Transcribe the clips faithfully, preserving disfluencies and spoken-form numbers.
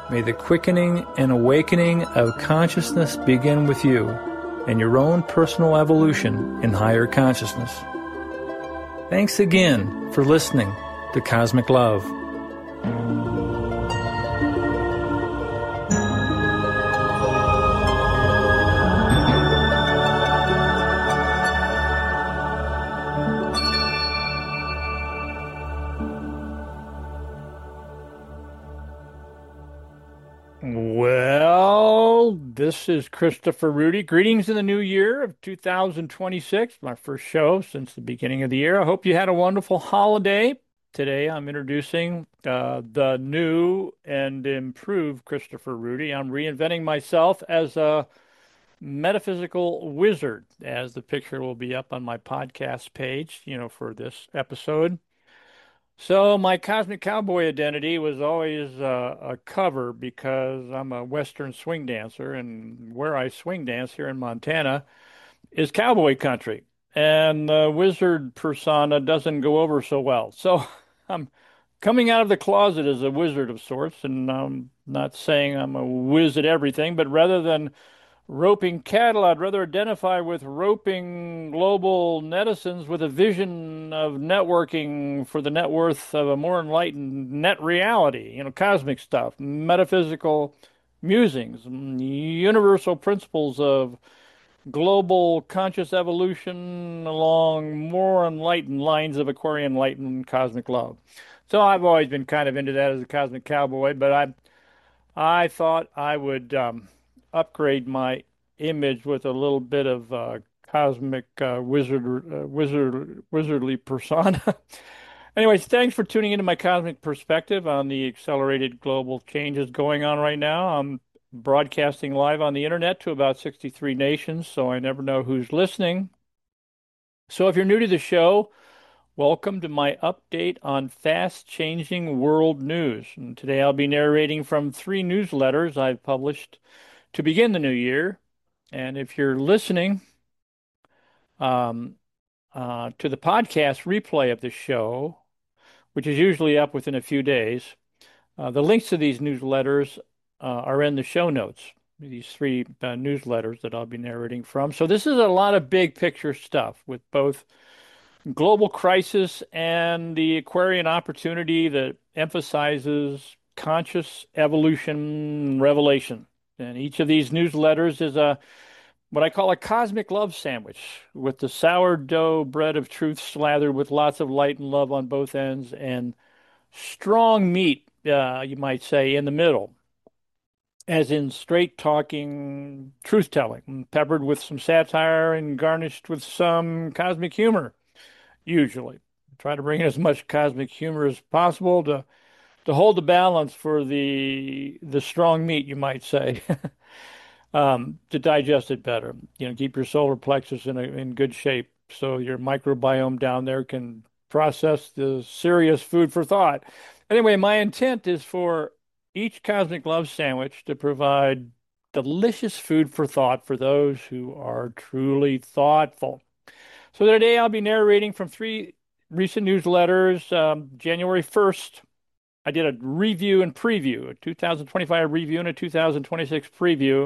May the quickening and awakening of consciousness begin with you and your own personal evolution in higher consciousness. Thanks again for listening to Cosmic Love. Well, this is Christopher Rudy. Greetings in the new year of two thousand twenty-six, my first show since the beginning of the year. I hope you had a wonderful holiday. Today I'm introducing uh, the new and improved Christopher Rudy. I'm reinventing myself as a metaphysical wizard, as the picture will be up on my podcast page, you know, for this episode. So my Cosmic Cowboy identity was always uh, a cover because I'm a Western swing dancer, and where I swing dance here in Montana is cowboy country, and the wizard persona doesn't go over so well. So I'm coming out of the closet as a wizard of sorts, and I'm not saying I'm a whiz at everything, but rather than roping cattle, I'd rather identify with roping global netizens with a vision of networking for the net worth of a more enlightened net reality, you know, cosmic stuff, metaphysical musings, universal principles of global conscious evolution along more enlightened lines of Aquarian enlightened cosmic love. So I've always been kind of into that as a cosmic cowboy, but I I thought I would um, upgrade my image with a little bit of uh, cosmic uh, wizard, uh, wizard, wizardly persona. Anyways, thanks for tuning into my cosmic perspective on the accelerated global changes going on right now. I'm broadcasting live on the internet to about sixty-three nations, so I never know who's listening. So if you're new to the show, welcome to my update on fast-changing world news. And today I'll be narrating from three newsletters I've published to begin the new year. And if you're listening um, uh, to the podcast replay of the show, which is usually up within a few days, uh, the links to these newsletters uh, are in the show notes, these three uh, newsletters that I'll be narrating from. So this is a lot of big picture stuff with both global crisis and the Aquarian opportunity that emphasizes conscious evolution revelation. And each of these newsletters is a what I call a cosmic love sandwich with the sourdough bread of truth slathered with lots of light and love on both ends and strong meat, uh, you might say, in the middle, as in straight talking truth telling, peppered with some satire and garnished with some cosmic humor. Usually, try to bring in as much cosmic humor as possible to to hold the balance for the the strong meat, you might say, um, to digest it better. You know, keep your solar plexus in a, in good shape so your microbiome down there can process the serious food for thought. Anyway, my intent is for each cosmic love sandwich to provide delicious food for thought for those who are truly thoughtful. So today I'll be narrating from three recent newsletters. Um, January first, I did a review and preview, a two thousand twenty-five review and a two thousand twenty-six preview.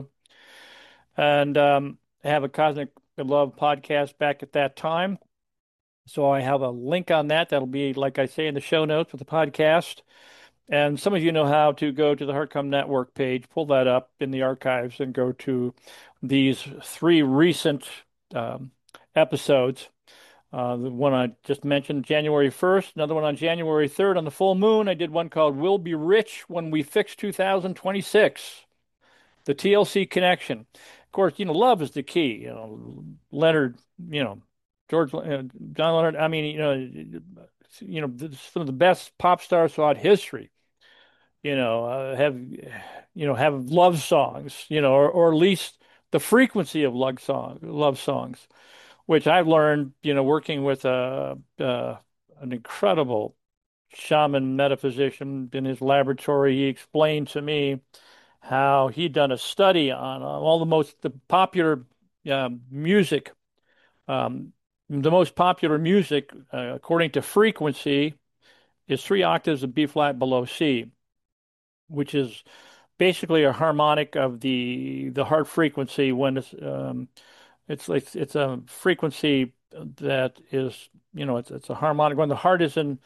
And um, I have a Cosmic Love podcast back at that time. So I have a link on that. That'll be, like I say, in the show notes with the podcast. And some of you know how to go to the HeartCom Network page, pull that up in the archives, and go to these three recent um, episodes. Uh, the one I just mentioned, January first, another one on January third on the full moon. I did one called We'll Be Rich When We Fix two thousand twenty-six, the T L C connection. Of course, you know, love is the key. You know, Leonard, you know, George, uh, John Leonard, I mean, you know, you know, some of the best pop stars throughout history, you know, uh, have, you know, have love songs, you know, or, or at least the frequency of love song, love songs, which I've learned, you know, working with a, uh, an incredible shaman metaphysician in his laboratory. He explained to me how he'd done a study on uh, all the most the popular uh, music, um, the most popular music uh, according to frequency is three octaves of B flat below C, which is basically a harmonic of the the heart frequency when it's um, it's like it's a frequency that is, you know, it's it's a harmonic when the heart is in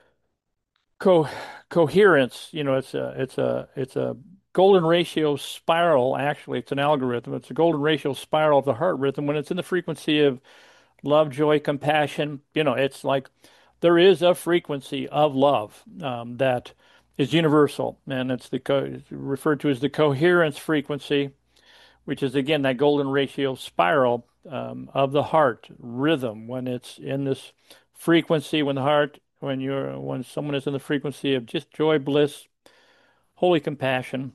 co coherence. You know, it's a it's a it's a golden ratio spiral. Actually, it's an algorithm. It's a golden ratio spiral of the heart rhythm when it's in the frequency of love, joy, compassion. You know, it's like there is a frequency of love um, that is universal, and it's the co it's referred to as the coherence frequency, which is again that golden ratio spiral um, of the heart rhythm when it's in this frequency when the heart when you're when someone is in the frequency of just joy, bliss, holy compassion.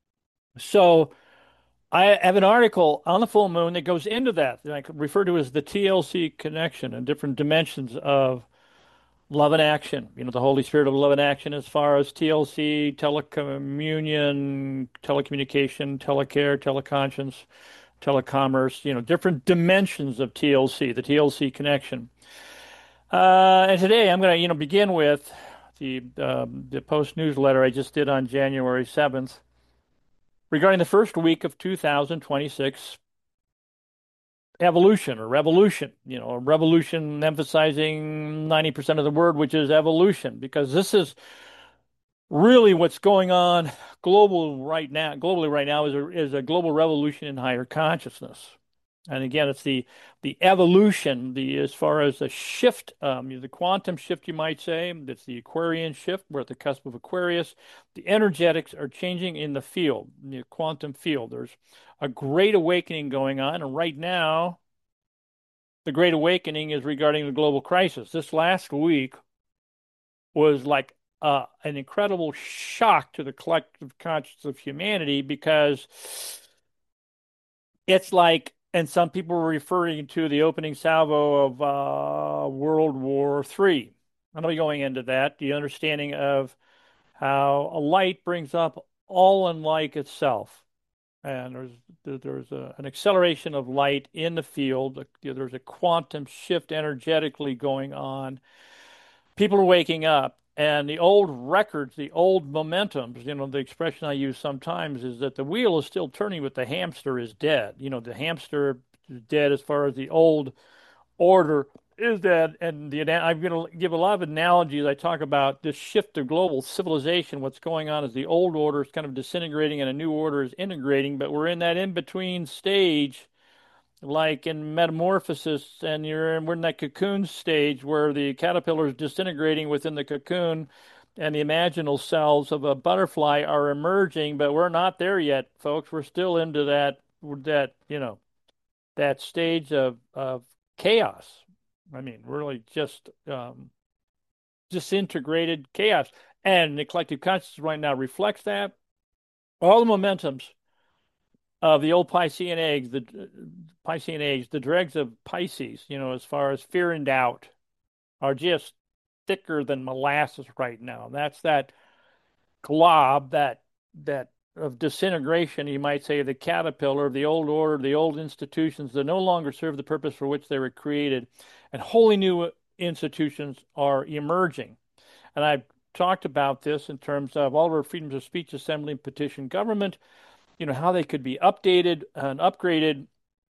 So I have an article on the full moon that goes into that, that I could refer to as the T L C connection and different dimensions of love and action. You know, the Holy Spirit of love and action as far as T L C, telecommunion, telecommunication, telecare, teleconscience, telecommerce, you know, different dimensions of T L C, the T L C connection. Uh, and today I'm going to, you know, begin with the um, the post newsletter I just did on January seventh regarding the first week of two thousand twenty-six evolution or revolution, you know, a revolution emphasizing ninety percent of the word, which is evolution, because this is really what's going on global right now, globally right now is a, is a global revolution in higher consciousness. And again, it's the the evolution, the as far as the shift, um, the quantum shift, you might say. It's the Aquarian shift. We're at the cusp of Aquarius. The energetics are changing in the field, the quantum field. There's a great awakening going on, and right now, the great awakening is regarding the global crisis. This last week was like uh, an incredible shock to the collective consciousness of humanity because it's like, and some people were referring to the opening salvo of uh, World War Three. I'm not going into that. The understanding of how a light brings up all unlike itself, and there's there's a, an acceleration of light in the field. There's a quantum shift energetically going on. People are waking up. And the old records, the old momentums, you know, the expression I use sometimes is that the wheel is still turning, but the hamster is dead. You know, the hamster is dead as far as the old order is dead. And the I'm going to give a lot of analogies. I talk about this shift of global civilization. What's going on is the old order is kind of disintegrating and a new order is integrating, but we're in that in-between stage like in metamorphosis, and you're in, we're in that cocoon stage where the caterpillar is disintegrating within the cocoon, and the imaginal cells of a butterfly are emerging, but we're not there yet, folks. We're still into that that you know that stage of of chaos. I mean, really just um, disintegrated chaos, and the collective consciousness right now reflects that. All the momentums of the old Piscean eggs, the uh, Piscean eggs, the dregs of Pisces, you know, as far as fear and doubt, are just thicker than molasses right now. That's that glob, that that of disintegration, you might say, the caterpillar, the old order, the old institutions that no longer serve the purpose for which they were created, and wholly new institutions are emerging. And I've talked about this in terms of all of our freedoms of speech, assembly, and petition government, you know, how they could be updated and upgraded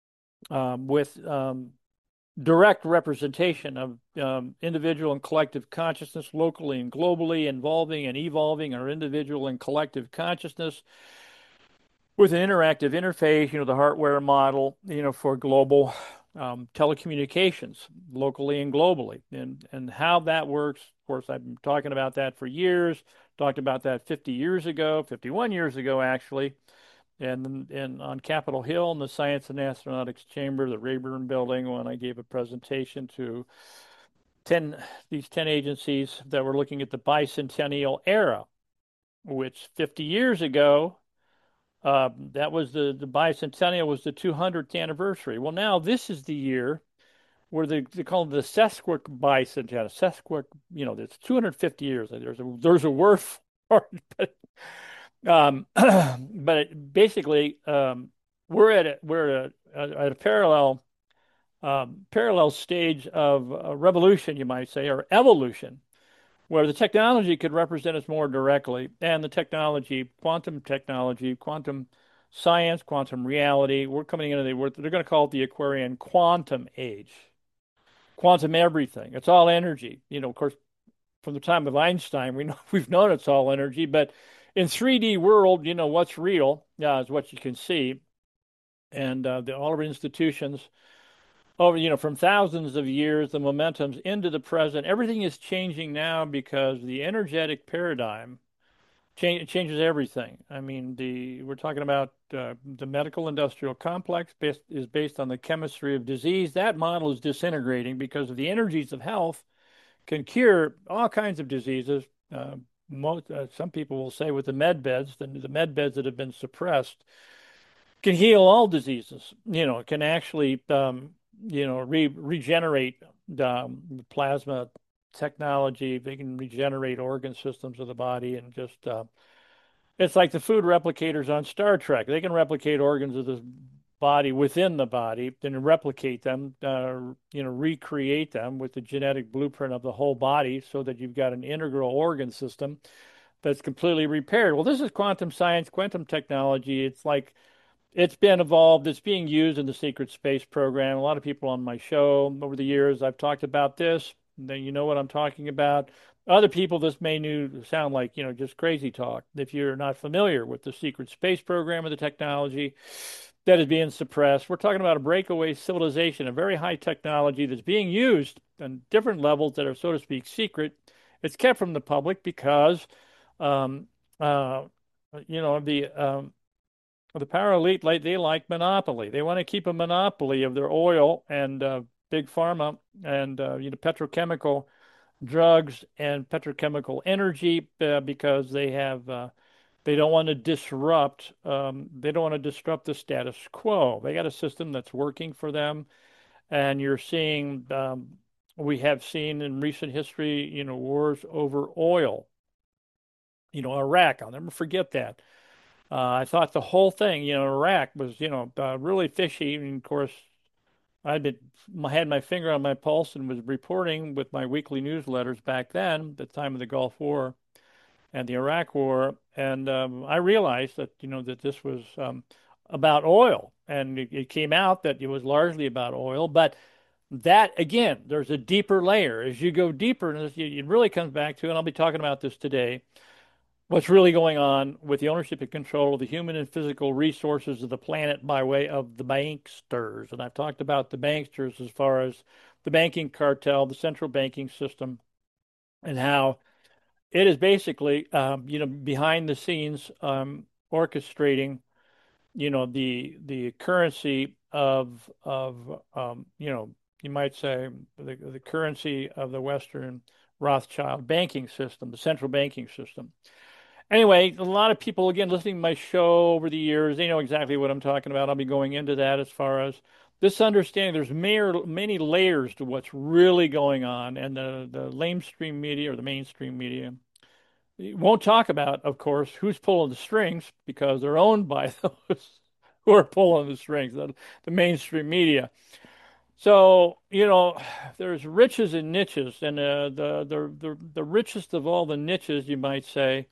um, with um, direct representation of um, individual and collective consciousness locally and globally, involving and evolving our individual and collective consciousness with an interactive interface, you know, the hardware model, you know, for global um, telecommunications locally and globally, and and how that works. Of course, I've been talking about that for years, talked about that fifty years ago, fifty-one years ago, actually. And, and on Capitol Hill in the Science and Astronautics Chamber, the Rayburn Building, when I gave a presentation to ten these ten agencies that were looking at the bicentennial era, which fifty years ago, uh, that was the, the bicentennial was the two hundredth anniversary. Well, now this is the year where they, they call it the sesquic bicentennial. Sesquic, you know, it's two hundred fifty years. There's a, there's a word for it, but Um, but it, basically, um, we're at a, we're at a, at a parallel um, parallel stage of uh, revolution, you might say, or evolution, where the technology could represent us more directly. And the technology, quantum technology, quantum science, quantum reality, we're coming into the, they're going to call it the Aquarian quantum age. Quantum everything. It's all energy. You know, of course, from the time of Einstein, we know we've known it's all energy, but in three D world, you know, what's real uh, is what you can see. And uh, the, all our institutions over, you know, from thousands of years, the momentum's into the present. Everything is changing now because the energetic paradigm change, changes everything. I mean, the we're talking about uh, the medical industrial complex based, is based on the chemistry of disease. That model is disintegrating because of the energies of health can cure all kinds of diseases. Uh, most, uh, some people will say with the med beds, the, the med beds that have been suppressed can heal all diseases. You know, it can actually, um, you know, re regenerate um, plasma technology. They can regenerate organ systems of the body and just, uh, it's like the food replicators on Star Trek. They can replicate organs of the body within the body, then replicate them, uh, you know, recreate them with the genetic blueprint of the whole body so that you've got an integral organ system that's completely repaired. Well, this is quantum science, quantum technology. It's like it's been evolved. It's being used in the secret space program. A lot of people on my show over the years, I've talked about this. Then you know what I'm talking about. Other people, this may new sound like, you know, just crazy talk. If you're not familiar with the secret space program or the technology that is being suppressed, we're talking about a breakaway civilization, a very high technology that's being used on different levels that are, so to speak, secret. It's kept from the public because, um, uh, you know, the um, the power elite, like they like monopoly. They want to keep a monopoly of their oil and uh, big pharma and uh, you know petrochemical drugs and petrochemical energy uh, because they have uh, they don't want to disrupt um, they don't want to disrupt the status quo. They got a system that's working for them, and you're seeing um, we have seen in recent history, you know, wars over oil. You know, Iraq. I'll never forget that. Uh, I thought the whole thing, you know, Iraq was, you know, uh, really fishy. And of course, I'd been had my finger on my pulse and was reporting with my weekly newsletters back then, at the time of the Gulf War and the Iraq War, and um, I realized that, you know, that this was um, about oil, and it, it came out that it was largely about oil, but that again, there's a deeper layer. As you go deeper, and it really comes back to, and I'll be talking about this today what's really going on with the ownership and control of the human and physical resources of the planet by way of the banksters. And I've talked about the banksters as far as the banking cartel, the central banking system, and how it is basically, um, you know, behind the scenes um, orchestrating, you know, the the currency of of um, you know, you might say the the currency of the Western Rothschild banking system, the central banking system. Anyway, a lot of people, again, listening to my show over the years, they know exactly what I'm talking about. I'll be going into that as far as this understanding. There's mere, many layers to what's really going on, and the, the lamestream media or the mainstream media won't talk about, of course, who's pulling the strings because they're owned by those who are pulling the strings, the, the mainstream media. So, you know, there's riches and niches, and uh, the, the the the richest of all the niches, you might say,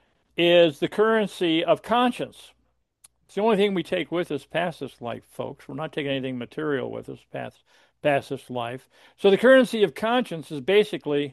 is the currency of conscience. It's the only thing we take with us past this life, folks. We're not taking anything material with us past, past this life. So the currency of conscience is basically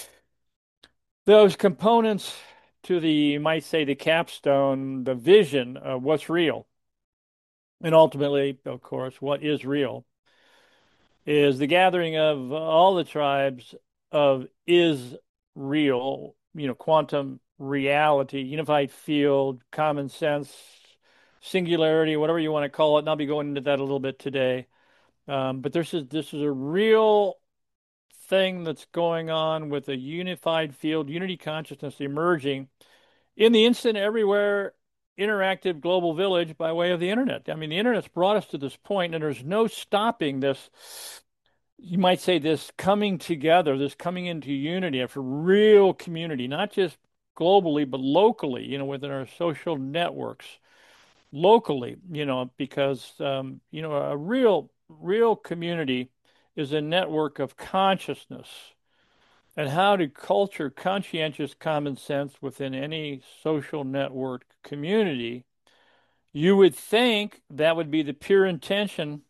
those components to the, you might say, the capstone, the vision of what's real. And ultimately, of course, what is real is the gathering of all the tribes of is real, you know, quantum reality, unified field, common sense, singularity, whatever you want to call it. And I'll be going into that a little bit today. Um, but this is this is a real thing that's going on with a unified field, unity consciousness emerging in the instant everywhere interactive global village by way of the internet. I mean, the internet's brought us to this point, and there's no stopping this, you might say, this coming together, this coming into unity of a real community, not just globally, but locally, you know, within our social networks, locally, you know, because, um, you know, a real, real community is a network of consciousness. and how to culture conscientious common sense within any social network community, you would think that would be the pure intention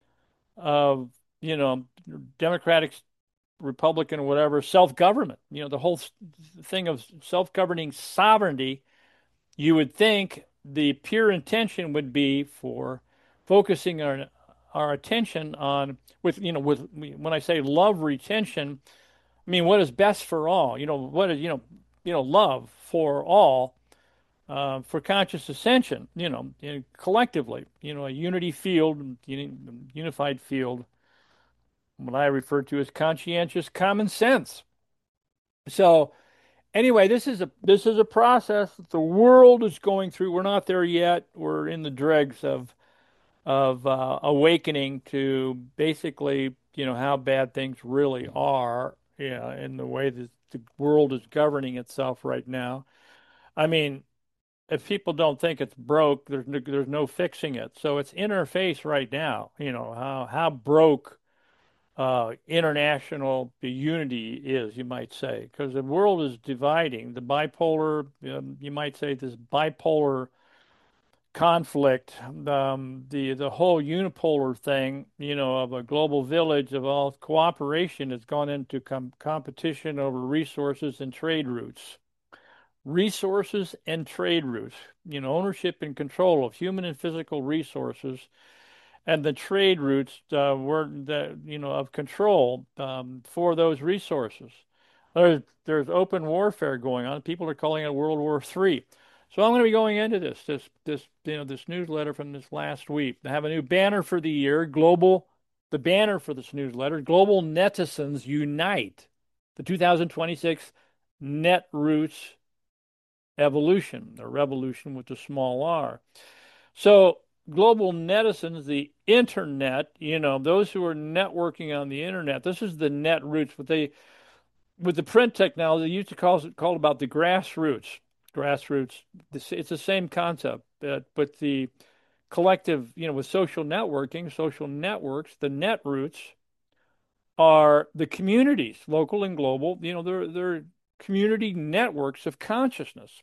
of, you know, Democratic, Republican, whatever, self-government. You know, the whole thing of self-governing sovereignty, you would think the pure intention would be for focusing our our attention on with, you know, with when I say love retention, I mean what is best for all. You know, what is, you know, you know, love for all, uh, for conscious ascension, you know, you know, collectively, you know, a unity field, unified field, what I refer to as conscientious common sense. So anyway, this is a this is a process that the world is going through. We're not there yet. We're in the dregs of of uh, awakening to basically, you know, how bad things really are, yeah, in the way that the world is governing itself right now. I mean, if people don't think it's broke, there's no, there's no fixing it. So it's in our face right now, you know, how how broke uh, international unity is, you might say, because the world is dividing. The bipolar, um, you might say, this bipolar conflict, um, the the whole unipolar thing, you know, of a global village of all cooperation has gone into com competition over resources and trade routes. Resources and trade routes, you know, ownership and control of human and physical resources and the trade routes uh, were the, you know, of control um, for those resources. There's there's open warfare going on. People are calling it World War Three. So I'm going to be going into this this this you know this newsletter from this last week. I have a new banner for the year. Global the banner for this newsletter: Global Netizens Unite. The two thousand twenty-six Net Roots Evolution, or revolution with a small r. So global netizens, the internet, you know, those who are networking on the internet, this is the net roots. But they, with the print technology, they used to call it call about the grassroots. Grassroots. It's the same concept, but but the collective, you know, with social networking, social networks, the net roots are the communities, local and global. You know, they're they're community networks of consciousness.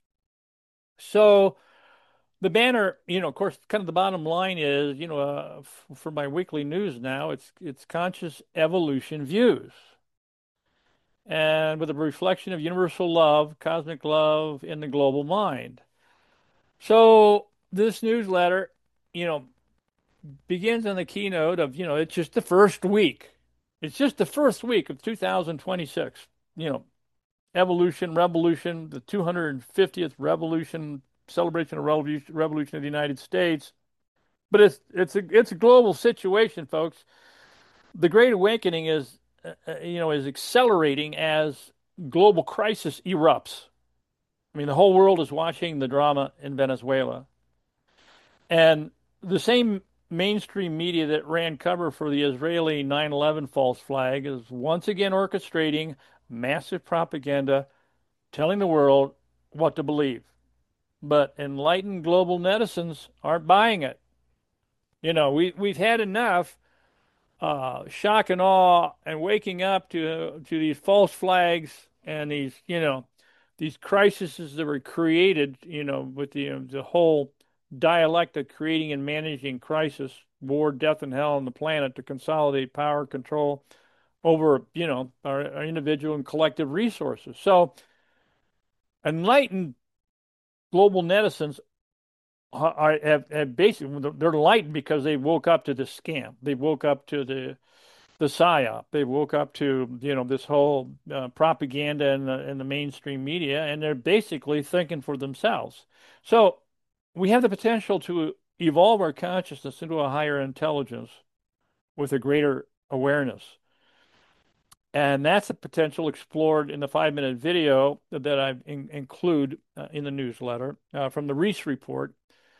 So the banner, you know, of course, kind of the bottom line is, you know, uh, f for my weekly news now, it's it's conscious evolution views, and with a reflection of universal love, cosmic love in the global mind. So this newsletter, you know, begins on the keynote of, you know, it's just the first week. It's just the first week of two thousand twenty-six. You know, evolution, revolution, the two hundred fiftieth revolution, celebration of revolution, revolution of the United States. But it's it's a it's a global situation, folks. The Great Awakening is, uh, uh, you know, is accelerating as global crisis erupts. I mean, the whole world is watching the drama in Venezuela, and the same mainstream media that ran cover for the Israeli nine eleven false flag is once again orchestrating massive propaganda, telling the world what to believe. But enlightened global netizens aren't buying it. You know, we we've had enough uh, shock and awe and waking up to to these false flags and these, you know, these crises that were created, you know, with the uh, the whole dialect of creating and managing crisis, war, death, and hell on the planet to consolidate power, control over, you know, our, our individual and collective resources. So enlightened global netizens are, have, have basically, they're enlightened because they woke up to the scam. They woke up to the the psyop. They woke up to, you know, this whole uh, propaganda in the, in the mainstream media, and they're basically thinking for themselves. So we have the potential to evolve our consciousness into a higher intelligence with a greater awareness. And that's a potential explored in the five minute video that I in include uh, in the newsletter uh, from the Reese Report.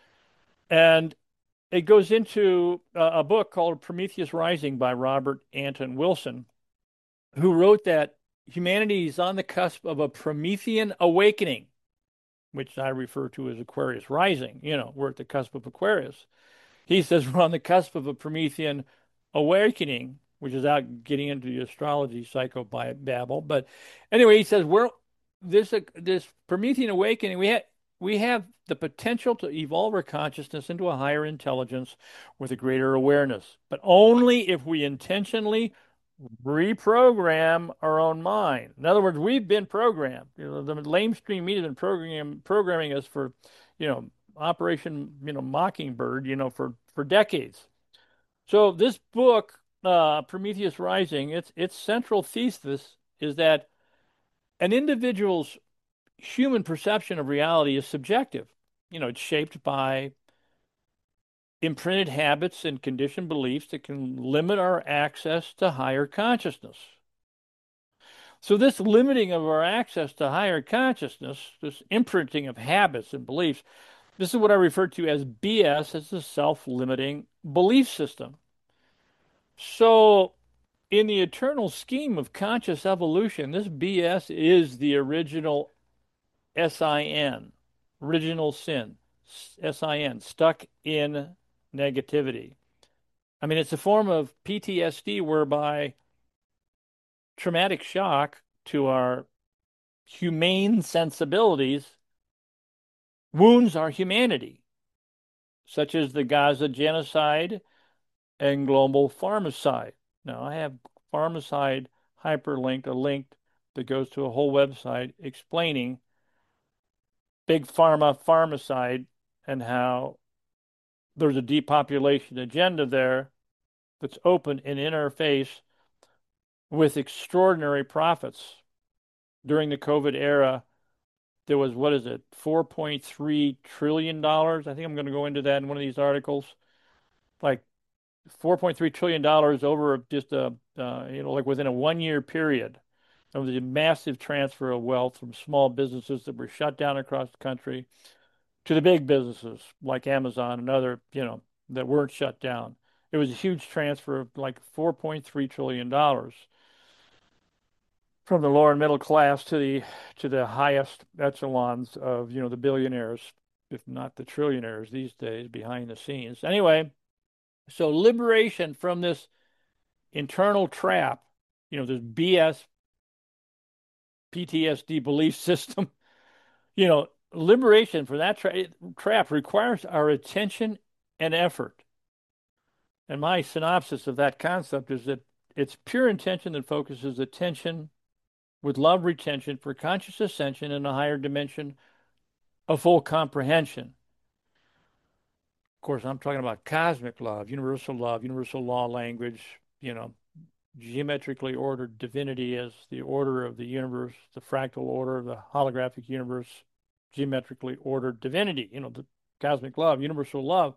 And it goes into uh, a book called Prometheus Rising by Robert Anton Wilson, who wrote that humanity is on the cusp of a Promethean awakening, which I refer to as Aquarius Rising. You know, we're at the cusp of Aquarius. He says we're on the cusp of a Promethean awakening, which is out getting into the astrology psychobabble. But anyway, he says we're this uh, this Promethean awakening. We have we have the potential to evolve our consciousness into a higher intelligence with a greater awareness, but only if we intentionally reprogram our own mind. In other words, we've been programmed. You know, the lamestream media has been programming programming us for, you know, Operation, you know, Mockingbird, you know, for for decades. So this book, uh, Prometheus Rising, its its central thesis is that an individual's human perception of reality is subjective. You know, it's shaped by imprinted habits and conditioned beliefs that can limit our access to higher consciousness. So, this limiting of our access to higher consciousness, this imprinting of habits and beliefs, this is what I refer to as B S, as a self limiting belief system. So, in the eternal scheme of conscious evolution, this B S is the original S I N, original sin, S I N, stuck in negativity. I mean, it's a form of P T S D whereby traumatic shock to our humane sensibilities wounds our humanity, such as the Gaza genocide and global pharmacide. Now, I have pharmacide hyperlinked, a link that goes to a whole website explaining big pharma, pharmacide, and how there's a depopulation agenda there that's open in interface with extraordinary profits. During the COVID era, there was, what is it, four point three trillion dollars. I think I'm going to go into that in one of these articles. Like four point three trillion dollars over just a, uh, you know, like within a one year period. There was a massive transfer of wealth from small businesses that were shut down across the country to the big businesses like Amazon and other, you know, that weren't shut down. It was a huge transfer of like four point three trillion dollars from the lower and middle class to the to the highest echelons of, you know, the billionaires, if not the trillionaires these days behind the scenes. Anyway, so liberation from this internal trap, you know, this B S P T S D belief system, you know, liberation from that tra trap requires our attention and effort. And my synopsis of that concept is that it's pure intention that focuses attention with love retention for conscious ascension in a higher dimension of full comprehension. Of course, I'm talking about cosmic love, universal love, universal law language, you know, geometrically ordered divinity as the order of the universe, the fractal order of the holographic universe, geometrically ordered divinity, you know, the cosmic love, universal love.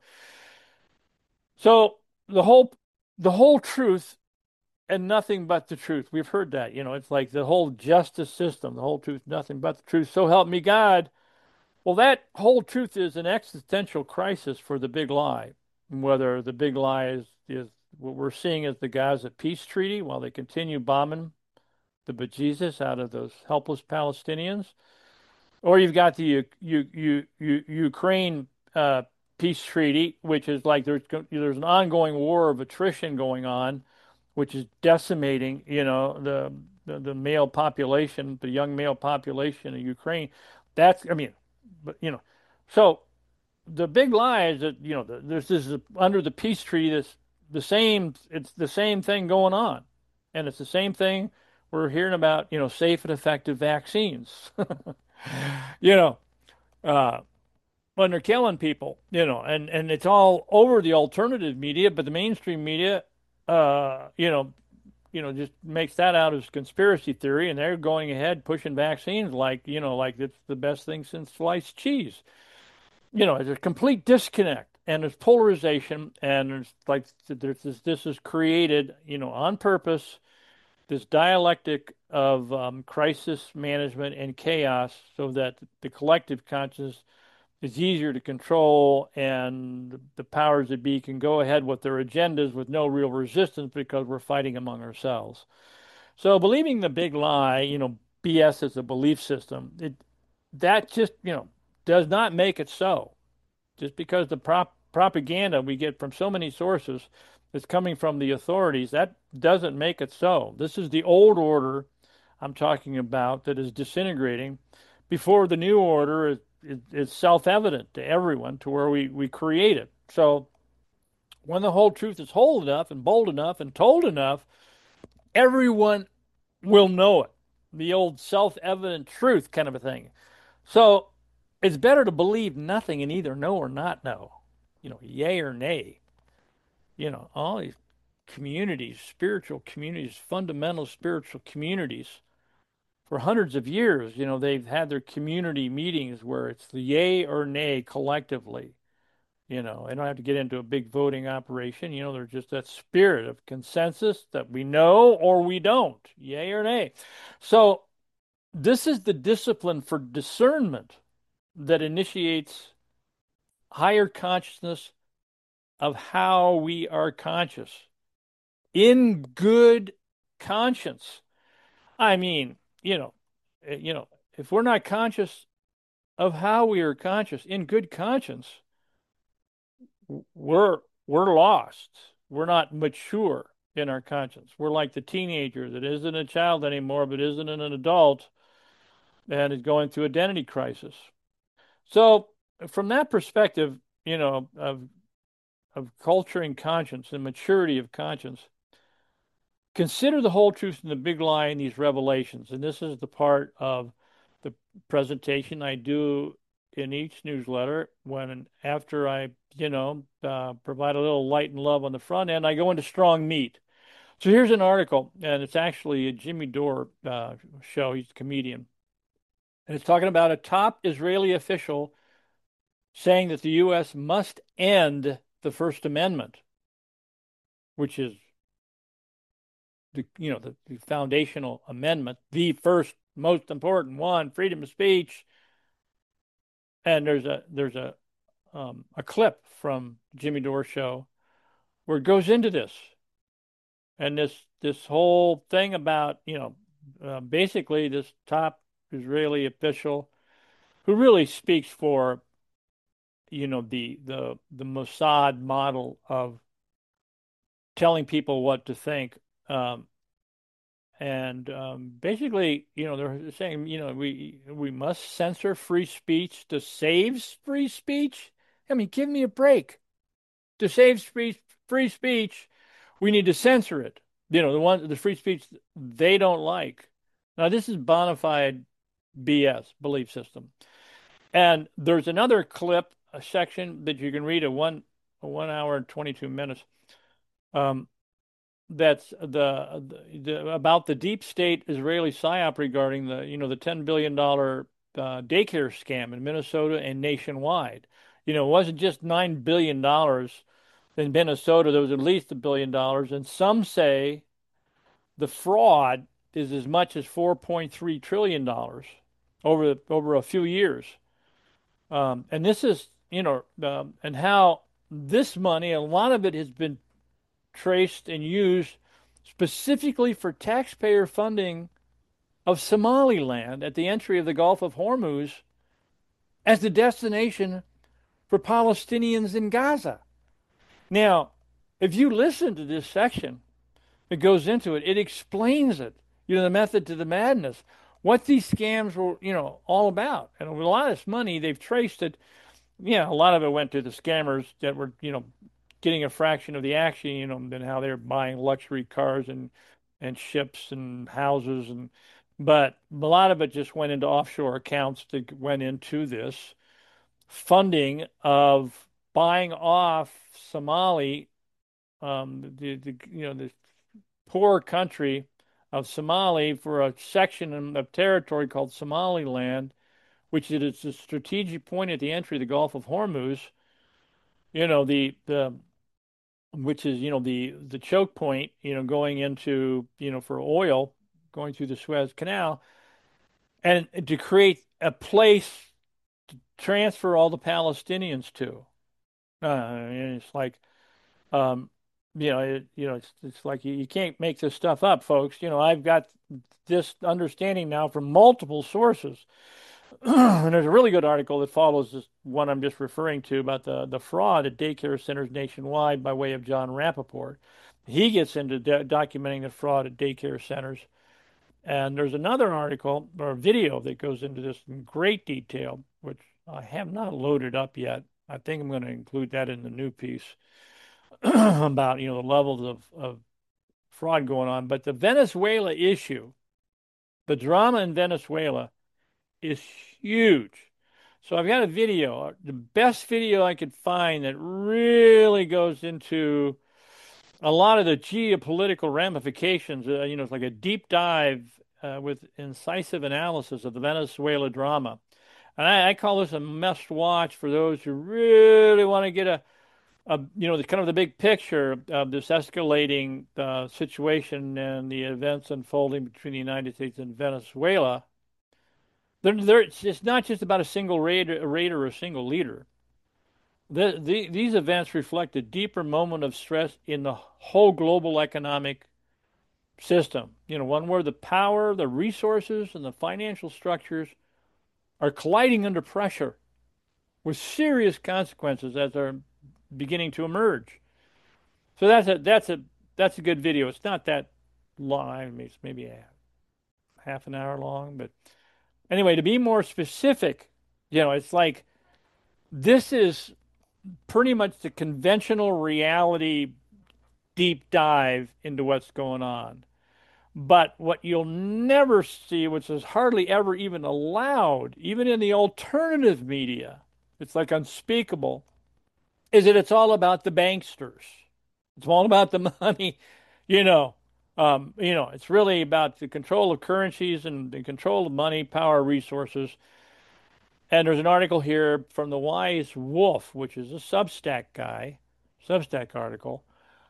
So the whole the whole truth and nothing but the truth. We've heard that, you know, it's like the whole justice system, the whole truth, nothing but the truth. So help me God. Well, that whole truth is an existential crisis for the big lie. Whether the big lie is, is what we're seeing as the Gaza peace treaty while they continue bombing the bejesus out of those helpless Palestinians, or you've got the U, U, U, U, Ukraine uh, peace treaty, which is like there's there's an ongoing war of attrition going on, which is decimating, you know, the, the the male population, the young male population of Ukraine. That's, I mean, but you know, so the big lie is that, you know, the, there's this under the peace treaty, this the same, it's the same thing going on, and it's the same thing we're hearing about, you know, safe and effective vaccines, you know, uh, when they're killing people, you know, and and it's all over the alternative media, but the mainstream media, uh, you know, you know, just makes that out as conspiracy theory, and they're going ahead pushing vaccines like, you know, like it's the best thing since sliced cheese. You know, there's a complete disconnect, and there's polarization, and there's like there's this this is created, you know, on purpose, this dialectic of um, crisis management and chaos, so that the collective consciousness is easier to control, and the powers that be can go ahead with their agendas with no real resistance because we're fighting among ourselves. So believing the big lie, you know, B S is a belief system, it that just, you know, does not make it so. Just because the prop propaganda we get from so many sources that's coming from the authorities, that doesn't make it so. This is the old order I'm talking about that is disintegrating before the new order is, is, is self-evident to everyone to where we, we create it. So when the whole truth is whole enough and bold enough and told enough, everyone will know it. The old self-evident truth kind of a thing. So it's better to believe nothing and either know or not know, you know, yay or nay. You know, all these communities, spiritual communities, fundamental spiritual communities, for hundreds of years, you know, they've had their community meetings where it's the yay or nay collectively. You know, they don't have to get into a big voting operation. You know, there's just that spirit of consensus that we know or we don't, yay or nay. So this is the discipline for discernment that initiates higher consciousness of how we are conscious in good conscience. I mean, you know, eh, you know, if we're not conscious of how we are conscious in good conscience, we're we're lost. We're not mature in our conscience. We're like the teenager that isn't a child anymore, but isn't an adult and is going through identity crisis. So from that perspective, you know, of of culturing conscience and maturity of conscience, consider the whole truth in the big lie in these revelations. And this is the part of the presentation I do in each newsletter when after I, you know, uh, provide a little light and love on the front end, I go into strong meat. So here's an article, and it's actually a Jimmy Dore uh, show. He's a comedian. And it's talking about a top Israeli official saying that the U S must end the First Amendment, which is the you know the, the foundational amendment, the first most important one, freedom of speech. And there's a there's a um, a clip from Jimmy Dore show where it goes into this and this this whole thing about you know uh, basically this top Israeli official who really speaks for you know the the the Mossad model of telling people what to think. Um, and um, basically, you know, they're saying, you know, we we must censor free speech to save free speech. I mean, give me a break. To save free free speech, we need to censor it. You know, the one the free speech they don't like. Now, this is bona fide B S, belief system. And there's another clip, a section that you can read a one a one hour and twenty-two minutes. Um, that's the, the, the about the deep state Israeli psyop regarding the you know the ten billion dollar uh, daycare scam in Minnesota and nationwide. You know, it wasn't just nine billion dollars in Minnesota. There was at least a billion dollars, and some say the fraud is as much as four point three trillion dollars over over a few years. Um, and this is you know, um, and how this money, a lot of it has been traced and used specifically for taxpayer funding of Somaliland at the entry of the Gulf of Hormuz as the destination for Palestinians in Gaza. Now, if you listen to this section that goes into it, it explains it, you know, the method to the madness, what these scams were, you know, all about. And with a lot of this money, they've traced it. Yeah, a lot of it went to the scammers that were, you know, getting a fraction of the action, you know, and how they're buying luxury cars and and ships and houses and but a lot of it just went into offshore accounts that went into this funding of buying off Somali, um, the, the you know the poor country of Somali for a section of territory called Somaliland, which is a strategic point at the entry of the Gulf of Hormuz. You know the the which is, you know, the the choke point, you know, going into, you know, for oil going through the Suez Canal, and to create a place to transfer all the Palestinians to. Uh, it's like, um, you know, it, you know, it's it's like you, you can't make this stuff up, folks. You know, I've got this understanding now from multiple sources. And there's a really good article that follows this one I'm just referring to about the, the fraud at daycare centers nationwide by way of John Rappaport. He gets into do documenting the fraud at daycare centers. And there's another article or a video that goes into this in great detail, which I have not loaded up yet. I think I'm going to include that in the new piece about, you know, the levels of, of fraud going on. But the Venezuela issue, the drama in Venezuela is huge. So I've got a video, the best video I could find that really goes into a lot of the geopolitical ramifications. Uh, you know, it's like a deep dive uh, with incisive analysis of the Venezuela drama. And I, I call this a must watch for those who really want to get a, a you know, the kind of the big picture of this escalating uh, situation and the events unfolding between the United States and Venezuela. They're, they're, it's not just about a single raider, a raider or a single leader. The, the, these events reflect a deeper moment of stress in the whole global economic system. You know, one where the power, the resources, and the financial structures are colliding under pressure with serious consequences as they're beginning to emerge. So that's a that's a that's a good video. It's not that long. I mean, it's maybe a half an hour long, but anyway, to be more specific, you know, it's like this is pretty much the conventional reality deep dive into what's going on. But what you'll never see, which is hardly ever even allowed, even in the alternative media, it's like unspeakable, is that it's all about the banksters. It's all about the money, you know. Um, you know, it's really about the control of currencies and the control of money, power, resources. And there's an article here from the Wise Wolf, which is a Substack guy, Substack article.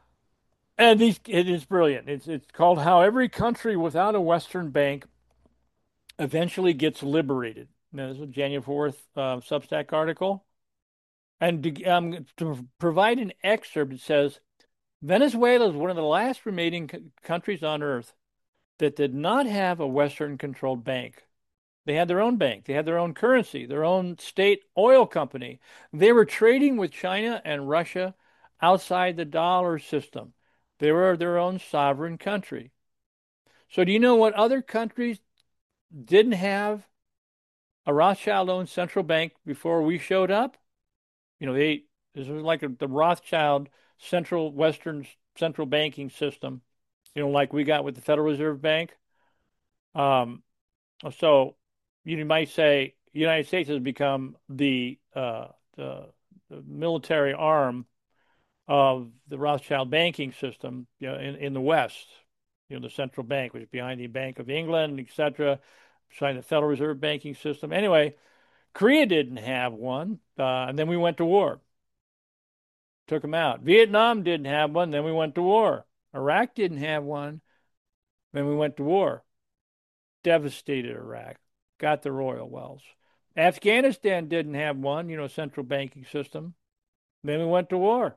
And these, it is brilliant. It's it's called "How Every Country Without a Western Bank Eventually Gets Liberated." Now, this is a January fourth uh, Substack article. And to, um, to provide an excerpt, it says, Venezuela is one of the last remaining c- countries on earth that did not have a Western-controlled bank. They had their own bank. They had their own currency, their own state oil company. They were trading with China and Russia outside the dollar system. They were their own sovereign country. So do you know what other countries didn't have a Rothschild-owned central bank before we showed up? You know, they this was like a, the Rothschild central Western central banking system, you know, like we got with the Federal Reserve Bank. Um, so you might say the United States has become the, uh, the, the military arm of the Rothschild banking system, you know, in, in the West. You know, the central bank was behind the Bank of England, et cetera, behind the Federal Reserve banking system. Anyway, Korea didn't have one, uh, and then we went to war. Took them out. Vietnam didn't have one, then we went to war. Iraq didn't have one, then we went to war. Devastated Iraq. Got the oil wells. Afghanistan didn't have one, you know, central banking system. Then we went to war.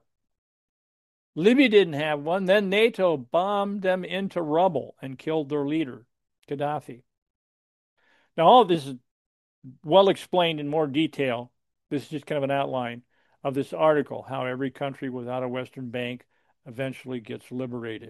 Libya didn't have one. Then NATO bombed them into rubble and killed their leader, Gaddafi. Now, all of this is well explained in more detail. This is just kind of an outline of this article, How Every Country Without a Western Bank Eventually Gets Liberated.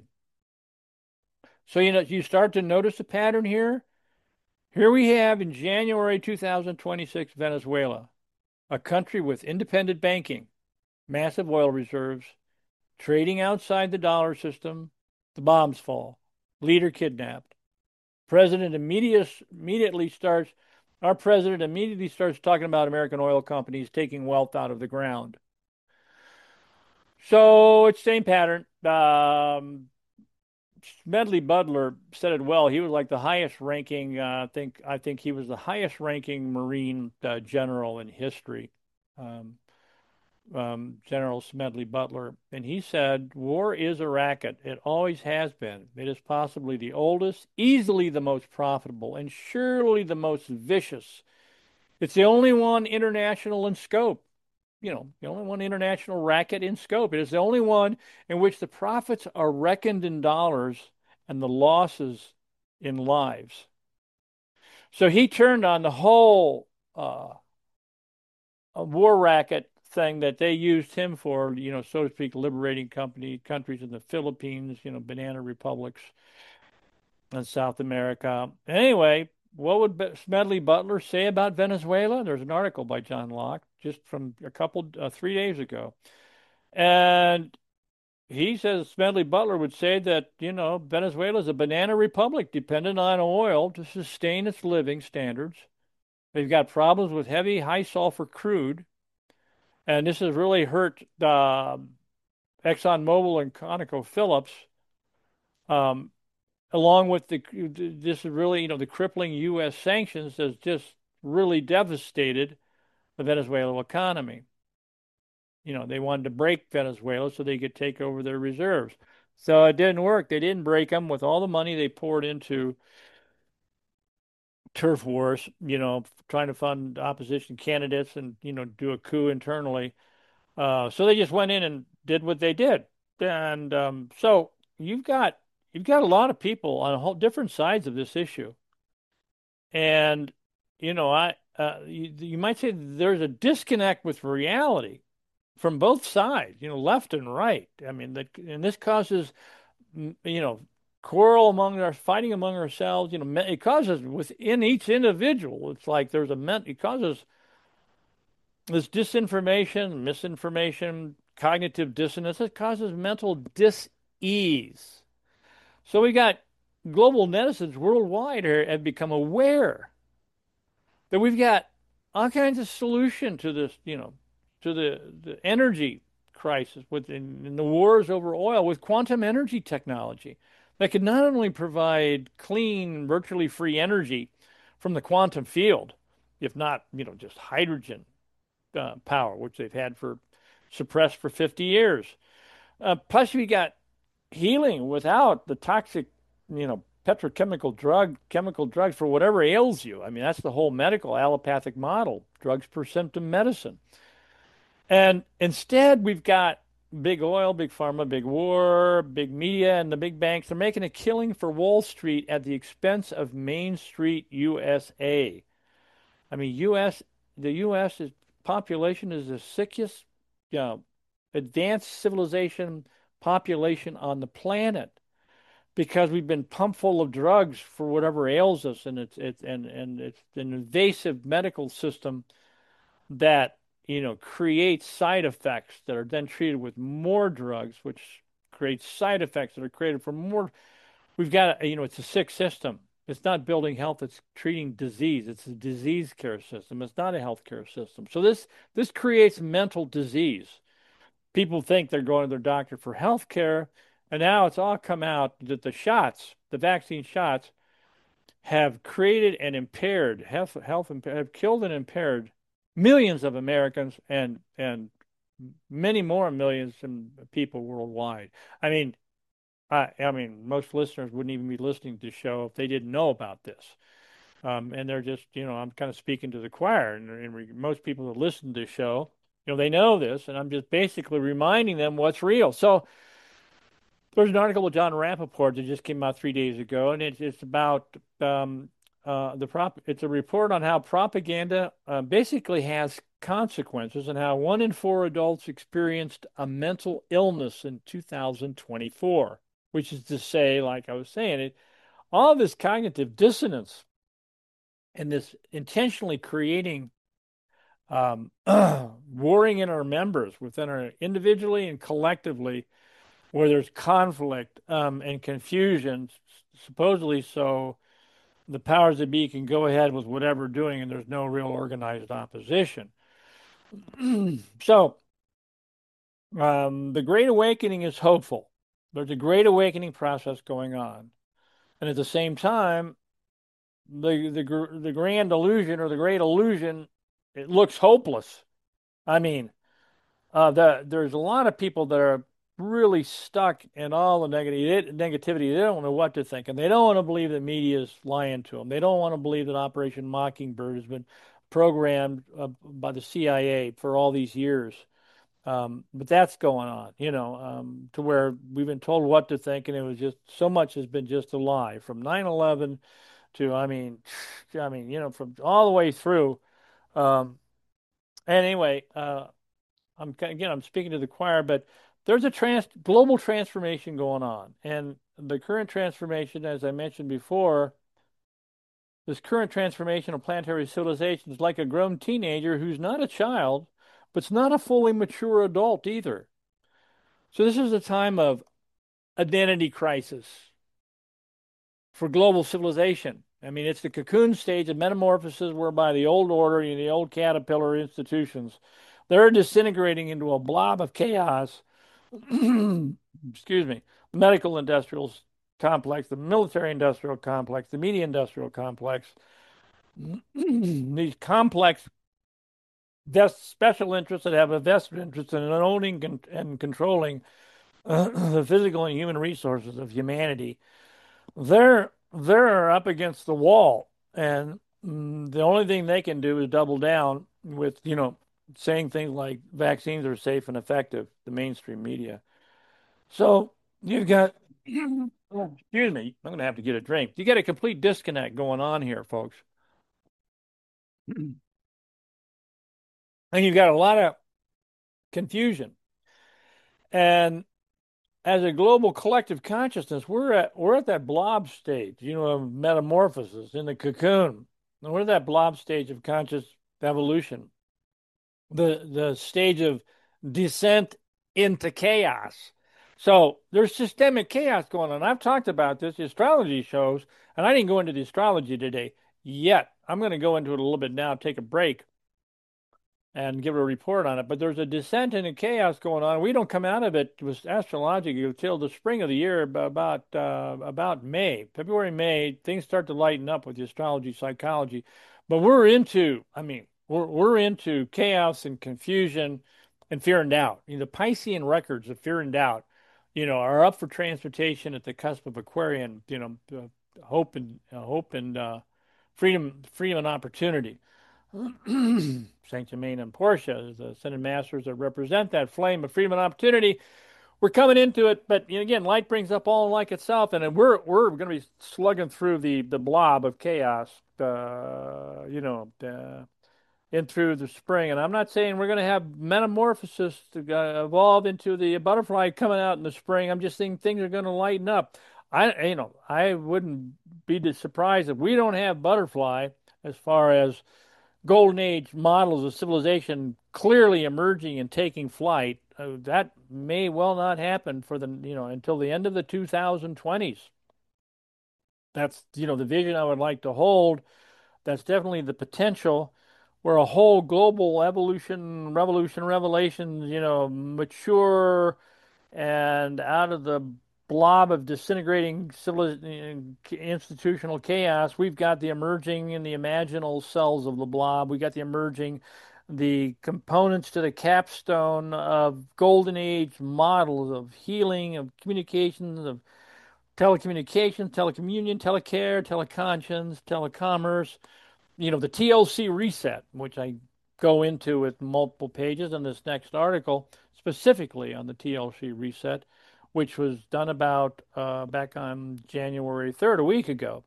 So, you know, you start to notice a pattern here. Here we have in January two thousand twenty-six, Venezuela, a country with independent banking, massive oil reserves, trading outside the dollar system. The bombs fall. Leader kidnapped. President immediate, immediately starts, our president immediately starts talking about American oil companies taking wealth out of the ground. So it's same pattern. Um, Smedley Butler said it well. He was like the highest ranking. Uh, I think I think he was the highest ranking Marine uh, general in history. Um, um, General Smedley Butler, and he said, "War is a racket. It always has been. It is possibly the oldest, easily the most profitable, and surely the most vicious. It's the only one international in scope. You know, the only one international racket in scope. It is the only one in which the profits are reckoned in dollars and the losses in lives." So he turned on the whole uh, war racket thing that they used him for, you know, so to speak, liberating company countries in the Philippines, you know, banana republics in South America. Anyway, what would Smedley Butler say about Venezuela? There's an article by John Locke just from a couple, uh, three days ago. And he says Smedley Butler would say that, you know, Venezuela is a banana republic dependent on oil to sustain its living standards. They've got problems with heavy, high sulfur crude, and this has really hurt uh, ExxonMobil and ConocoPhillips, um, along with the this is really, you know, the crippling U S sanctions has just really devastated the Venezuelan economy. You know, they wanted to break Venezuela so they could take over their reserves. So it didn't work. They didn't break them with all the money they poured into turf wars, you know, trying to fund opposition candidates and, you know, do a coup internally. Uh, so they just went in and did what they did. And um, so you've got you've got a lot of people on a whole different sides of this issue. And, you know, I uh, you, you might say there's a disconnect with reality from both sides, you know, left and right. I mean, that and this causes, you know, quarrel among our fighting among ourselves. You know, it causes within each individual. It's like there's a ment. It causes this disinformation, misinformation, cognitive dissonance. It causes mental dis-ease. So we got global netizens worldwide have become aware that we've got all kinds of solution to this, you know, to the, the energy crisis within in the wars over oil with quantum energy technology that could not only provide clean, virtually free energy from the quantum field, if not, you know, just hydrogen uh, power, which they've had for suppressed for fifty years. Uh, plus, we got healing without the toxic, you know, petrochemical drug, chemical drugs for whatever ails you. I mean, that's the whole medical allopathic model, drugs per symptom medicine. And instead, we've got big oil, big pharma, big war, big media, and the big banks. They're making a killing for Wall Street at the expense of Main Street U S A. I mean, U S the U S is, population is the sickest, you know, advanced civilization population on the planet because we've been pumped full of drugs for whatever ails us, and it's it's and and it's an invasive medical system that, you know, creates side effects that are then treated with more drugs, which creates side effects that are created for more. We've got, you know, it's a sick system. It's not building health, it's treating disease. It's a disease care system. It's not a health care system. So this this creates mental disease. People think they're going to their doctor for health care, and now it's all come out that the shots, the vaccine shots, have created and impaired health, health have killed and impaired millions of Americans and and many more millions of people worldwide. I mean, I, I mean, most listeners wouldn't even be listening to the show if they didn't know about this. Um, and they're just, you know, I'm kind of speaking to the choir. And, and most people that listen to the show, you know, they know this, and I'm just basically reminding them what's real. So there's an article with John Rappaport that just came out three days ago, and it's it's about um, uh, the prop. It's a report on how propaganda uh, basically has consequences and how one in four adults experienced a mental illness in two thousand twenty-four, which is to say, like I was saying, it all this cognitive dissonance and this intentionally creating um, warring in our members within our individually and collectively where there's conflict um, and confusion, supposedly so the powers that be can go ahead with whatever doing and there's no real organized opposition. So um, the Great Awakening is hopeful. There's a Great Awakening process going on. And at the same time, the the the grand illusion or the great illusion, it looks hopeless. I mean, uh, the, there's a lot of people that are really stuck in all the negative negativity. They don't know what to think, and they don't want to believe that media is lying to them. They don't want to believe that Operation Mockingbird has been programmed uh, by the C I A for all these years. Um, but that's going on, you know, um, to where we've been told what to think, and it was just so much has been just a lie from nine eleven to, I mean, I mean, you know, from all the way through. Um, and anyway, uh, I'm again, I'm speaking to the choir, but there's a trans global transformation going on, and the current transformation, as I mentioned before, this current transformation of planetary civilization is like a grown teenager who's not a child, but's not a fully mature adult either. So this is a time of identity crisis for global civilization. I mean, it's the cocoon stage of metamorphosis whereby the old order and the old caterpillar institutions, they're disintegrating into a blob of chaos. Excuse me. The medical industrial complex, the military industrial complex, the media industrial complex, these complex special interests that have a vested interest in owning and controlling uh, the physical and human resources of humanity, they're they're up against the wall, and mm, the only thing they can do is double down with, you know, saying things like vaccines are safe and effective, the mainstream media. So you've got, oh, excuse me, I'm going to have to get a drink. You got a complete disconnect going on here, folks. And you've got a lot of confusion. And as a global collective consciousness, we're at we're at that blob stage, you know, of metamorphosis in the cocoon. And we're at that blob stage of conscious evolution, the the stage of descent into chaos. So there's systemic chaos going on. I've talked about this. The astrology shows, and I didn't go into the astrology today yet. I'm going to go into it a little bit now, take a break and give a report on it. But there's a descent into chaos going on. We don't come out of it with astrology until the spring of the year, about uh, about May, February, May. Things start to lighten up with the astrology, psychology. But we're into, I mean, we're we're into chaos and confusion and fear and doubt. You know, the Piscean records of fear and doubt, you know, are up for transportation at the cusp of Aquarian. You know, uh, hope and uh, hope and uh, freedom, freedom and opportunity. Saint Germain and Portia, the Ascended Masters that represent that flame of freedom and opportunity. We're coming into it, but you know, again, light brings up all like itself, and we're we're going to be slugging through the the blob of chaos, uh, you know, uh, in through the spring. And I'm not saying we're going to have metamorphosis to uh, evolve into the butterfly coming out in the spring. I'm just saying things are going to lighten up. I, you know, I wouldn't be surprised if we don't have butterfly as far as golden age models of civilization clearly emerging and taking flight. Uh, that may well not happen for the, you know, until the end of the two thousand twenties. That's, you know, the vision I would like to hold. That's definitely the potential where a whole global evolution, revolution, revelations, you know, mature and out of the blob of disintegrating civil, institutional chaos, we've got the emerging and the imaginal cells of the blob. We got the emerging, the components to the capstone of golden age models of healing, of communications, of telecommunications, telecommunion, telecare, teleconscience, telecommerce. You know, the T L C reset, which I go into with multiple pages in this next article, specifically on the T L C reset, which was done about uh, back on January third, a week ago.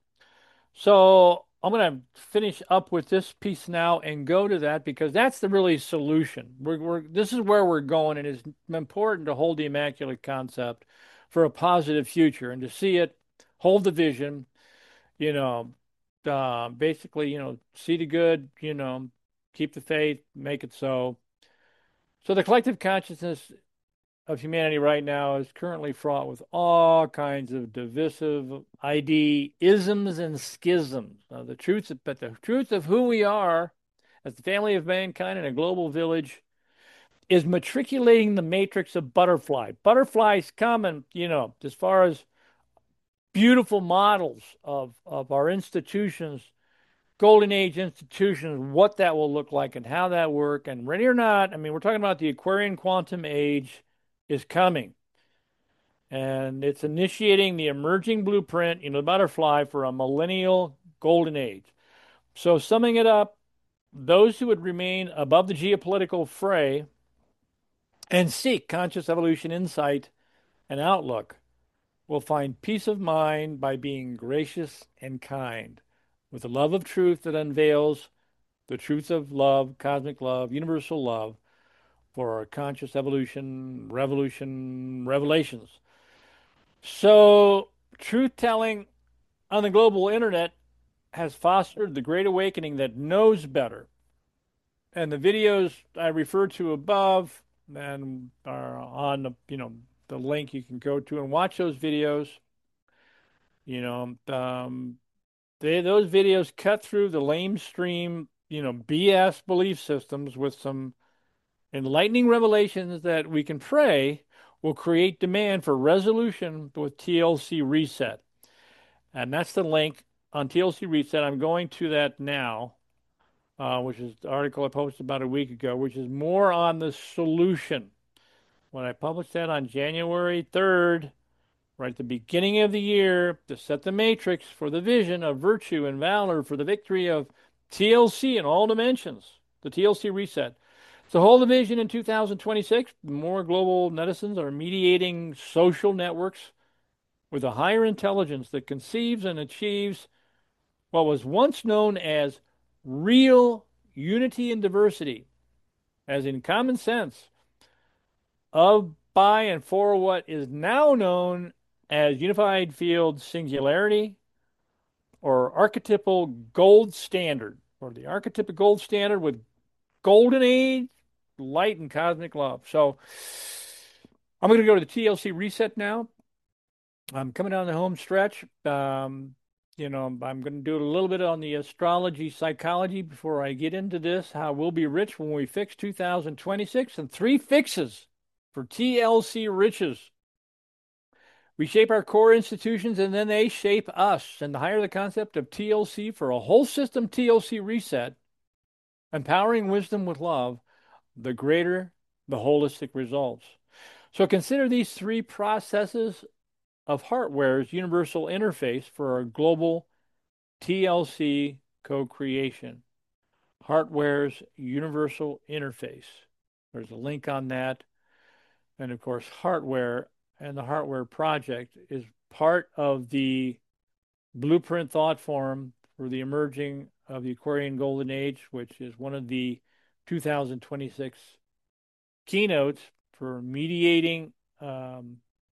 So I'm going to finish up with this piece now and go to that because that's the really solution. We're, we're, this is where we're going, and it's important to hold the Immaculate Concept for a positive future and to see it, hold the vision, you know, uh, basically, you know, see the good, you know, keep the faith, make it so. So the collective consciousness of humanity right now is currently fraught with all kinds of divisive isms and schisms. Uh, the truth, but the truth of who we are as the family of mankind in a global village is matriculating the matrix of butterfly. Butterflies come and, you know, as far as beautiful models of, of our institutions, golden age institutions, what that will look like and how that work. And ready or not, I mean, we're talking about the Aquarian quantum age is coming. And it's initiating the emerging blueprint in the butterfly for a millennial golden age. So summing it up, those who would remain above the geopolitical fray and seek conscious evolution insight and outlook will find peace of mind by being gracious and kind. with the love of truth that unveils the truth of love, cosmic love, universal love for our conscious evolution, revolution, revelations. So, truth telling on the global internet has fostered the great awakening that knows better. And the videos I referred to above and are on the, you know, the link you can go to and watch those videos. You know, um, they those videos cut through the lamestream, you know, B S belief systems with some enlightening revelations that we can pray will create demand for resolution with T L C Reset. And that's the link on T L C Reset. I'm going to that now, uh, which is the article I posted about a week ago, which is more on the solution. When I published that on January third, right at the beginning of the year, to set the matrix for the vision of virtue and valor for the victory of T L C in all dimensions, the T L C Reset. So hold the vision in two thousand twenty-six. More global netizens are mediating social networks with a higher intelligence that conceives and achieves what was once known as real unity and diversity, as in common sense, of, by, and for what is now known as unified field singularity or archetypal gold standard, or the archetypal gold standard with golden age, light, and cosmic love. So I'm going to go to the T L C Reset now. I'm coming down the home stretch. Um, you know, I'm going to do a little bit on the astrology psychology before I get into this. How we'll be rich when we fix two thousand twenty-six, and three fixes for T L C riches. We shape our core institutions and then they shape us. And the higher the concept of T L C for a whole system T L C reset, empowering wisdom with love, the greater the holistic results. So consider these three processes of Heartware's universal interface for our global T L C co-creation. Heartware's universal interface. There's a link on that. And of course, Heartware and the Heartware project is part of the Blueprint Thought Forum for the emerging of the Aquarian Golden Age, which is one of the two thousand twenty-six keynotes for mediating um,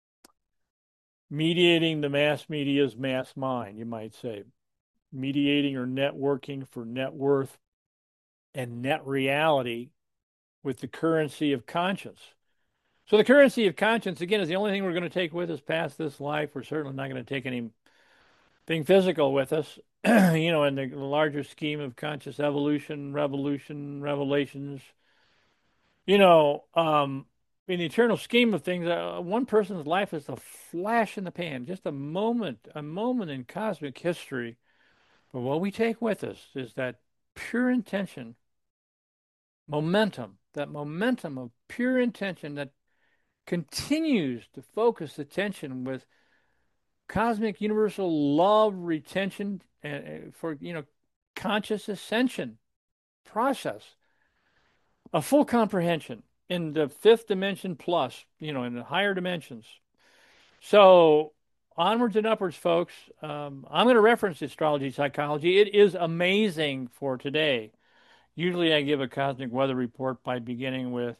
mediating the mass media's mass mind, you might say, mediating or networking for net worth and net reality with the currency of conscience. So the currency of conscience, again, is the only thing we're going to take with us past this life. We're certainly not going to take anything physical with us, you know, in the larger scheme of conscious evolution, revolution, revelations. You know, um, in the eternal scheme of things, uh, one person's life is a flash in the pan, just a moment, a moment in cosmic history. But what we take with us is that pure intention, momentum, that momentum of pure intention that continues to focus attention with cosmic universal love retention and for, you know, conscious ascension process, a full comprehension in the fifth dimension plus, you know, in the higher dimensions. So onwards and upwards, folks. Um, I'm going to reference astrology psychology. It is amazing for today. Usually I give a cosmic weather report by beginning with,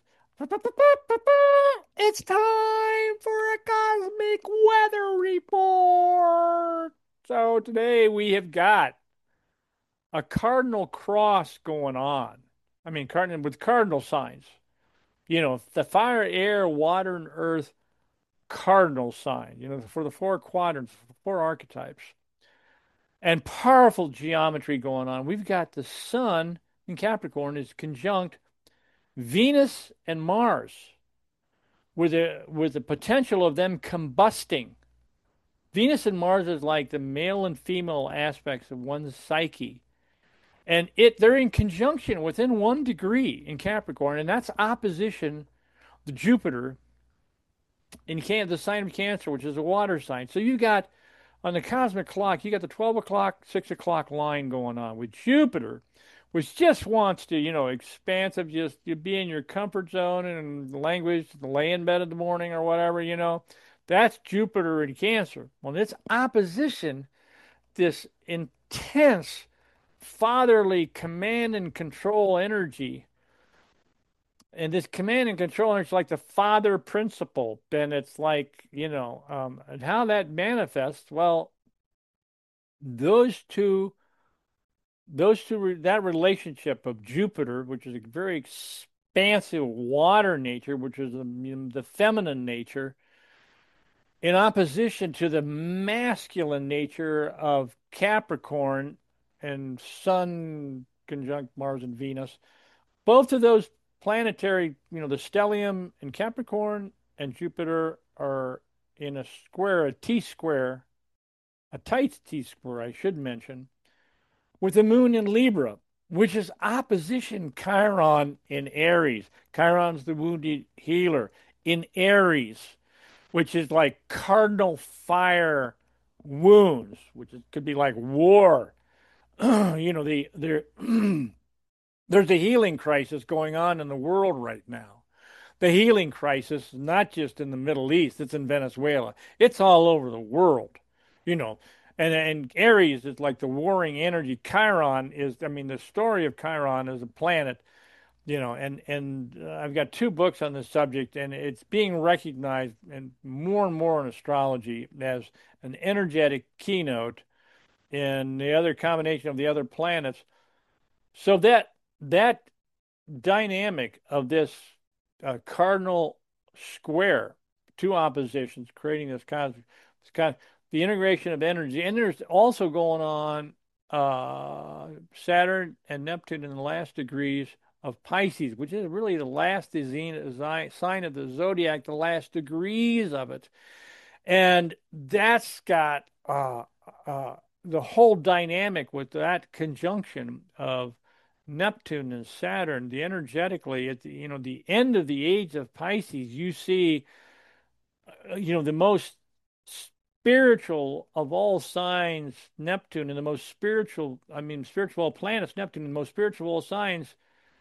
it's time for a cosmic weather report. So today we have got a cardinal cross going on. I mean, cardinal with cardinal signs. You know, the fire, air, water, and earth cardinal sign, you know, for the four quadrants, four archetypes. And powerful geometry going on. We've got the sun in Capricorn is conjunct Venus and Mars with the with the potential of them combusting. Venus and Mars is like the male and female aspects of one's psyche. And it they're in conjunction within one degree in Capricorn, and that's opposition to Jupiter in can the sign of Cancer, which is a water sign. So you got on the cosmic clock, you got the twelve o'clock, six o'clock line going on with Jupiter, which just wants to, you know, expansive, just you be in your comfort zone and language, lay in bed in the morning or whatever, you know. That's Jupiter in Cancer. Well, it's opposition, this intense fatherly command and control energy. And this command and control energy is like the father principle. And it's like, you know, um, and how that manifests, well, those two, those two, that relationship of Jupiter, which is a very expansive water nature, which is the, the feminine nature, in opposition to the masculine nature of Capricorn and Sun conjunct Mars and Venus. Both of those planetary, you know, the stellium in Capricorn and Jupiter are in a square, a T square, a tight T square, I should mention, with the moon in Libra, which is opposition Chiron in Aries. Chiron's the wounded healer in Aries, which is like cardinal fire wounds, which is, could be like war. you know, the there there's a healing crisis going on in the world right now. The healing crisis is not just in the Middle East, it's in Venezuela. It's all over the world, you know. And, and Aries is like the warring energy. Chiron is, I mean, the story of Chiron as a planet, you know, and, and uh, I've got two books on this subject, and it's being recognized and more and more in astrology as an energetic keynote in the other combination of the other planets. So that that dynamic of this uh, cardinal square, two oppositions, creating this kind of, this kind of the integration of energy, and there's also going on uh, Saturn and Neptune in the last degrees of Pisces, which is really the last sign of the zodiac, the last degrees of it, and that's got uh, uh, the whole dynamic with that conjunction of Neptune and Saturn, the energetically at the, you know, the end of the age of Pisces, you see, uh, you know, the most spiritual of all signs, Neptune, and the most spiritual, I mean, spiritual planets, Neptune, and the most spiritual of all signs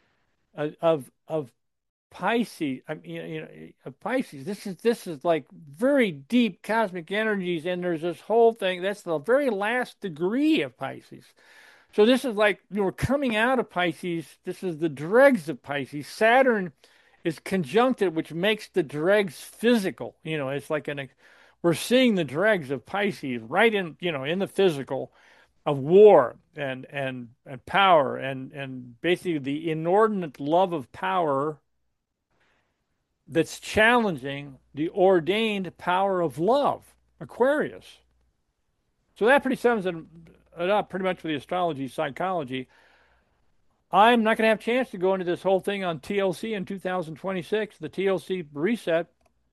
of of, of Pisces. I mean, you know, of Pisces. This is this is like very deep cosmic energies, and there's this whole thing. That's the very last degree of Pisces. So this is like, you know, we're coming out of Pisces. This is the dregs of Pisces. Saturn is conjuncted, which makes the dregs physical. You know, it's like an, we're seeing the dregs of Pisces right in, you know, in the physical of war and and and power and and basically the inordinate love of power that's challenging the ordained power of love, Aquarius. So that pretty sums it up pretty much for the astrology, psychology. I'm not going to have a chance to go into this whole thing on T L C in two thousand twenty-six, the T L C reset,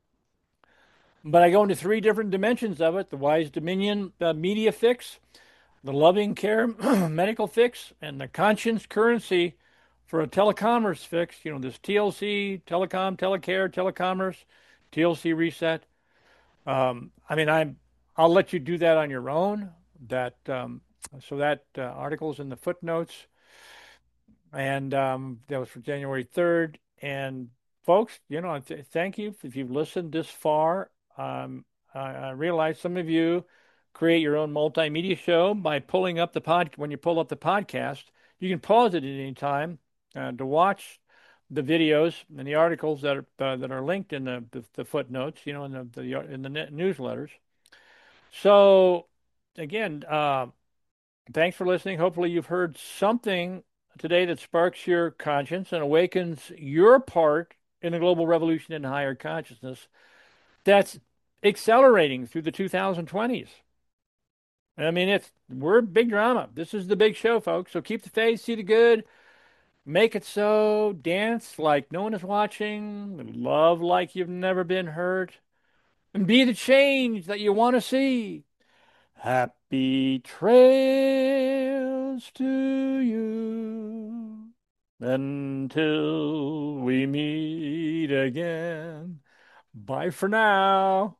but I go into three different dimensions of it: the Wise Dominion uh, media fix, the loving care medical fix, and the conscience currency for a telecommerce fix. You know, this T L C, telecom, telecare, telecommerce, T L C reset. Um, I mean, I'm, I'll let you do that on your own. That um, so that uh, article's in the footnotes, and um, that was for January third. And folks, you know, th- thank you if you've listened this far. Um, I, I realize some of you create your own multimedia show by pulling up the pod. When you pull up the podcast, you can pause it at any time uh, to watch the videos and the articles that are uh, that are linked in the, the, the footnotes, you know, in the, the in the newsletters. So again, uh, thanks for listening. Hopefully, you've heard something today that sparks your conscience and awakens your part in the global revolution in higher consciousness that's accelerating through the two thousand twenties. I mean, it's we're big drama. This is the big show, folks. So keep the faith, see the good, make it so, dance like no one is watching, love like you've never been hurt, and be the change that you want to see. Happy trails to you until we meet again. Bye for now.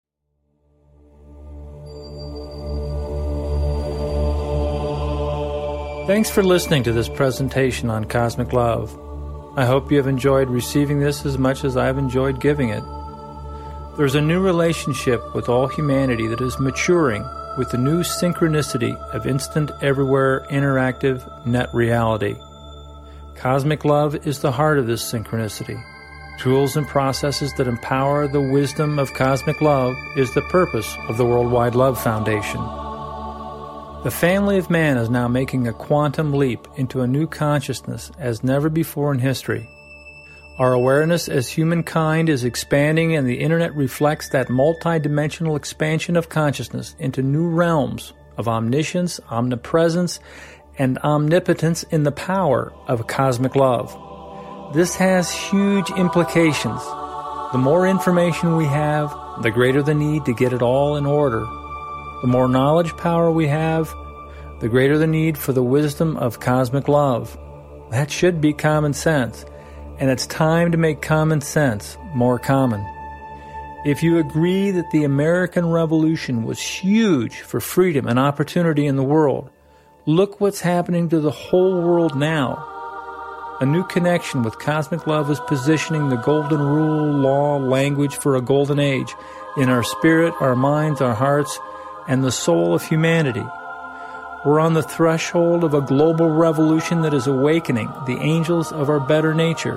Thanks for listening to this presentation on Cosmic Love. I hope you have enjoyed receiving this as much as I've enjoyed giving it. There's a new relationship with all humanity that is maturing with the new synchronicity of instant, everywhere, interactive net reality. Cosmic love is the heart of this synchronicity. Tools and processes that empower the wisdom of cosmic love is the purpose of the Worldwide Love Foundation. The family of man is now making a quantum leap into a new consciousness as never before in history. Our awareness as humankind is expanding, and the Internet reflects that multidimensional expansion of consciousness into new realms of omniscience, omnipresence, and omnipotence in the power of cosmic love. This has huge implications. The more information we have, the greater the need to get it all in order. The more knowledge power we have, the greater the need for the wisdom of cosmic love. That should be common sense. And it's time to make common sense more common. If you agree that the American Revolution was huge for freedom and opportunity in the world, look what's happening to the whole world now. A new connection with cosmic love is positioning the golden rule, law, language for a golden age in our spirit, our minds, our hearts, and the soul of humanity. We're on the threshold of a global revolution that is awakening the angels of our better nature.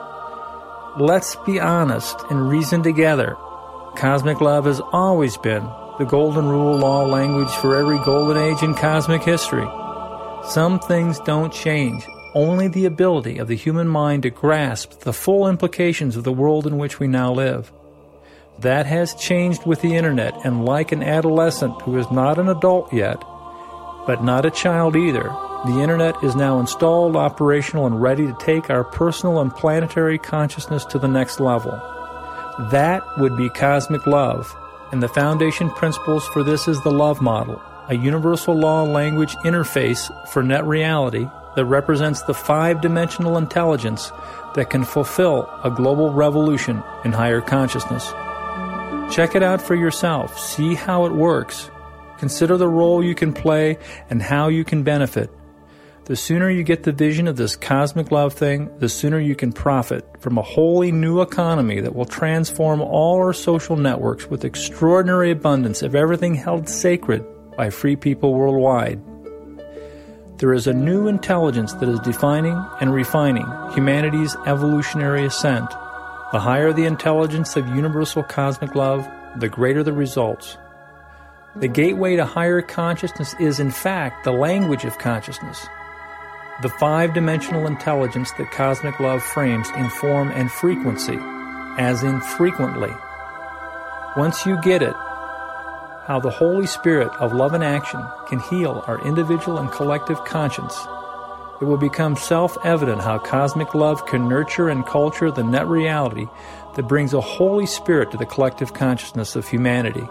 Let's be honest and reason together. Cosmic love has always been the golden rule, law, language for every golden age in cosmic history. Some things don't change. Only the ability of the human mind to grasp the full implications of the world in which we now live. That has changed with the Internet, and like an adolescent who is not an adult yet, but not a child either, the Internet is now installed, operational, and ready to take our personal and planetary consciousness to the next level. That would be cosmic love, and the foundation principles for this is the love model, a universal law language interface for net reality that represents the five-dimensional intelligence that can fulfill a global revolution in higher consciousness. Check it out for yourself. See how it works. Consider the role you can play and how you can benefit. The sooner you get the vision of this cosmic love thing, the sooner you can profit from a wholly new economy that will transform all our social networks with extraordinary abundance of everything held sacred by free people worldwide. There is a new intelligence that is defining and refining humanity's evolutionary ascent. The higher the intelligence of universal cosmic love, the greater the results. The gateway to higher consciousness is, in fact, the language of consciousness, the five-dimensional intelligence that cosmic love frames in form and frequency, as in frequently. Once you get it, how the Holy Spirit of love and action can heal our individual and collective conscience, it will become self-evident how cosmic love can nurture and culture the net reality that brings a Holy Spirit to the collective consciousness of humanity.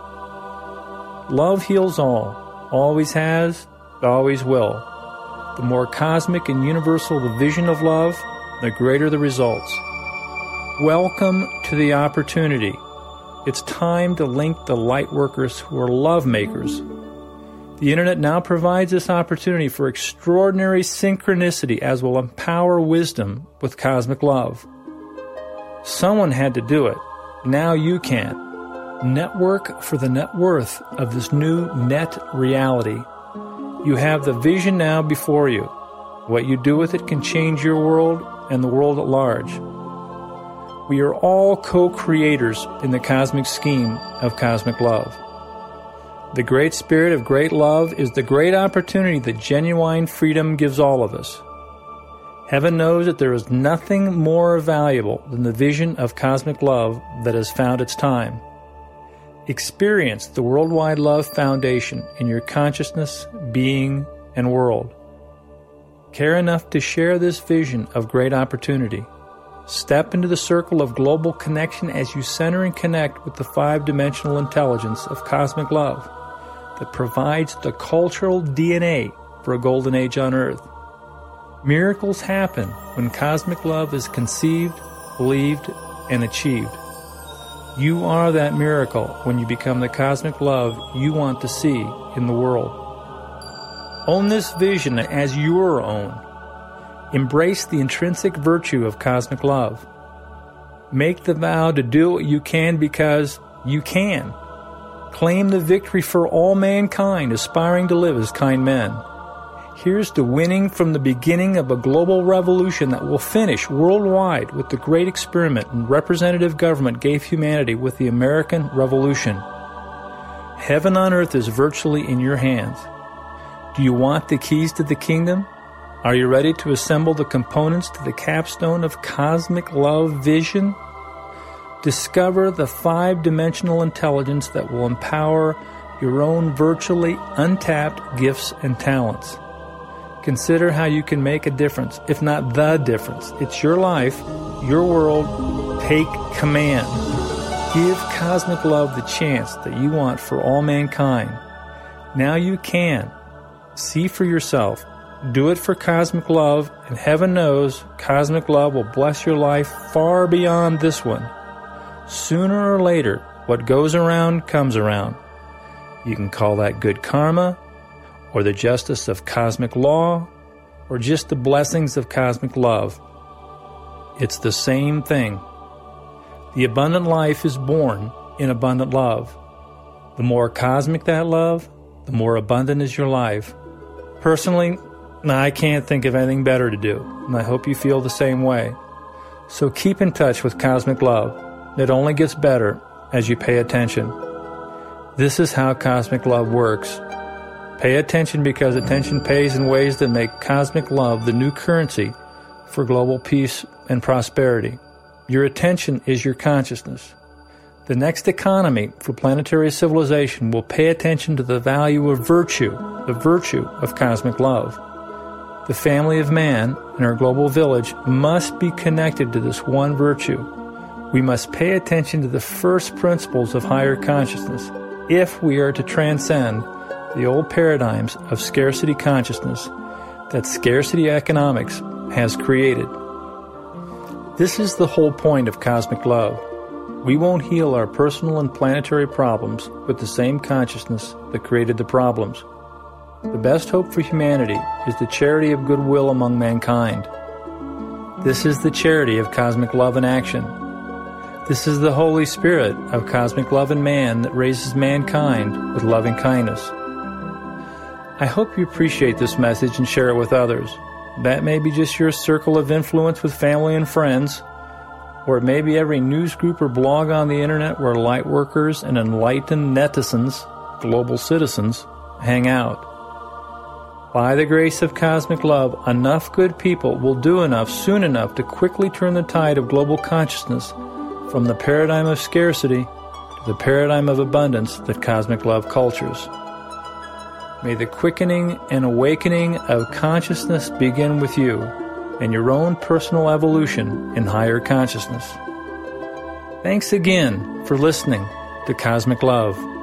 Love heals all, always has, always will. The more cosmic and universal the vision of love, the greater the results. Welcome to the opportunity. It's time to link the light workers who are love makers. The Internet now provides this opportunity for extraordinary synchronicity as will empower wisdom with cosmic love. Someone had to do it. Now you can. Network for the net worth of this new net reality. You have the vision now before you. What you do with it can change your world and the world at large. We are all co-creators in the cosmic scheme of cosmic love. The great spirit of great love is the great opportunity that genuine freedom gives all of us. Heaven knows that there is nothing more valuable than the vision of cosmic love that has found its time. Experience the Worldwide Love Foundation in your consciousness, being, and world. Care enough to share this vision of great opportunity. Step into the circle of global connection as you center and connect with the five-dimensional intelligence of cosmic love that provides the cultural D N A for a golden age on Earth. Miracles happen when cosmic love is conceived, believed, and achieved. You are that miracle when you become the cosmic love you want to see in the world. Own this vision as your own. Embrace the intrinsic virtue of cosmic love. Make the vow to do what you can because you can. Claim the victory for all mankind aspiring to live as kind men. Here's to winning from the beginning of a global revolution that will finish worldwide with the great experiment and representative government gave humanity with the American Revolution. Heaven on earth is virtually in your hands. Do you want the keys to the kingdom? Are you ready to assemble the components to the capstone of cosmic love vision? Discover the five-dimensional intelligence that will empower your own virtually untapped gifts and talents. Consider how you can make a difference, if not the difference. It's your life, your world. Take command. Give cosmic love the chance that you want for all mankind. Now you can. See for yourself. Do it for cosmic love, and heaven knows cosmic love will bless your life far beyond this one. Sooner or later, what goes around comes around. You can call that good karma, or the justice of cosmic law, or just the blessings of cosmic love. It's the same thing. The abundant life is born in abundant love. The more cosmic that love, the more abundant is your life. Personally, I can't think of anything better to do, and I hope you feel the same way. So keep in touch with cosmic love. It only gets better as you pay attention. This is how cosmic love works. Pay attention because attention pays in ways that make cosmic love the new currency for global peace and prosperity. Your attention is your consciousness. The next economy for planetary civilization will pay attention to the value of virtue, the virtue of cosmic love. The family of man in our global village must be connected to this one virtue. We must pay attention to the first principles of higher consciousness if we are to transcend the old paradigms of scarcity consciousness that scarcity economics has created. This is the whole point of cosmic love. We won't heal our personal and planetary problems with the same consciousness that created the problems. The best hope for humanity is the charity of goodwill among mankind. This is the charity of cosmic love in action. This is the Holy Spirit of cosmic love in man that raises mankind with loving kindness. I hope you appreciate this message and share it with others. That may be just your circle of influence with family and friends, or it may be every news group or blog on the internet where light workers and enlightened netizens, global citizens, hang out. By the grace of cosmic love, enough good people will do enough soon enough to quickly turn the tide of global consciousness from the paradigm of scarcity to the paradigm of abundance that cosmic love cultures. May the quickening and awakening of consciousness begin with you and your own personal evolution in higher consciousness. Thanks again for listening to Cosmic Love.